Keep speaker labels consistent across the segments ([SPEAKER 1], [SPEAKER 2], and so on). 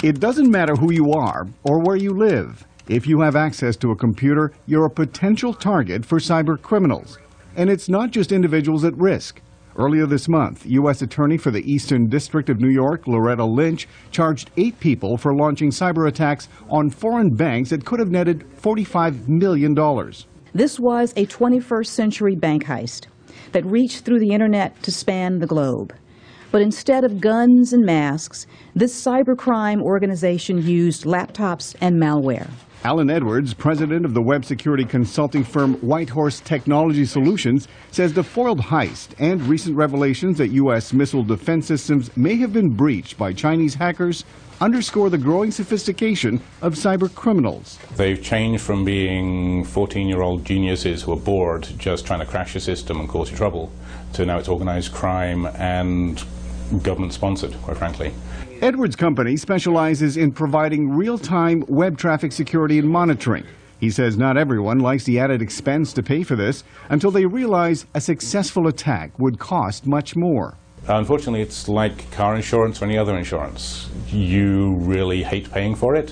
[SPEAKER 1] It doesn't matter who you are or where you live. If you have access to a computer, you're a potential target for cyber criminals. And it's not just individuals at risk. Earlier this month, U.S. Attorney for the Eastern District of New York, Loretta Lynch, charged 8 people for launching cyber attacks on foreign banks that could have netted $45 million.
[SPEAKER 2] This was a 21st century bank heist that reached through the internet to span the globe. But instead of guns and masks, this cybercrime organization used laptops and malware.
[SPEAKER 1] Alan Edwards, president of the web security consulting firm Whitehorse Technology Solutions, says the foiled heist and recent revelations that U.S. missile defense systems may have been breached by Chinese hackers underscore the growing sophistication of cyber criminals.
[SPEAKER 3] They've changed from being 14-year-old geniuses who are bored just trying to crash a system and cause you trouble to now it's organized crime and government-sponsored, quite frankly.
[SPEAKER 1] Edwards' company specializes in providing real-time web traffic security and monitoring. He says not everyone likes the added expense to pay for this until they realize a successful attack would cost much more.
[SPEAKER 3] Unfortunately, it's like car insurance or any other insurance. You really hate paying for it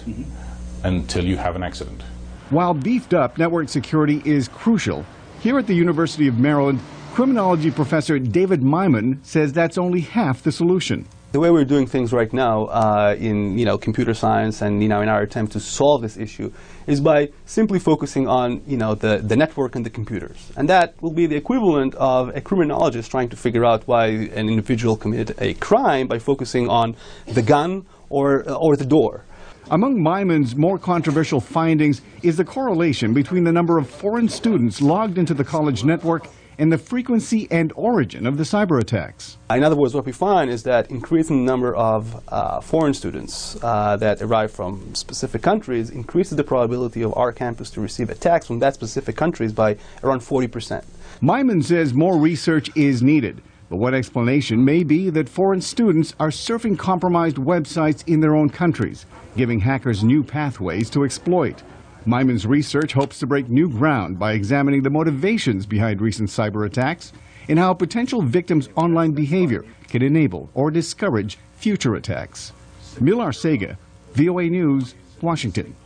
[SPEAKER 3] until you have an accident.
[SPEAKER 1] While beefed up network security is crucial, here at the University of Maryland, criminology professor David Maiman says that's only half the solution.
[SPEAKER 4] The way we're doing things right now in computer science and in our attempt to solve this issue is by simply focusing on the network and the computers. And that will be the equivalent of a criminologist trying to figure out why an individual committed a crime by focusing on the gun or the door.
[SPEAKER 1] Among Maiman's more controversial findings is the correlation between the number of foreign students logged into the college network and the frequency and origin of the cyber attacks.
[SPEAKER 4] In other words, what we find is that increasing the number of foreign students that arrive from specific countries increases the probability of our campus to receive attacks from that specific countries by around 40%.
[SPEAKER 1] Maiman says more research is needed, but one explanation may be that foreign students are surfing compromised websites in their own countries, giving hackers new pathways to exploit. Maiman's research hopes to break new ground by examining the motivations behind recent cyber attacks and how potential victims' online behavior can enable or discourage future attacks. Milar Sega, VOA News, Washington.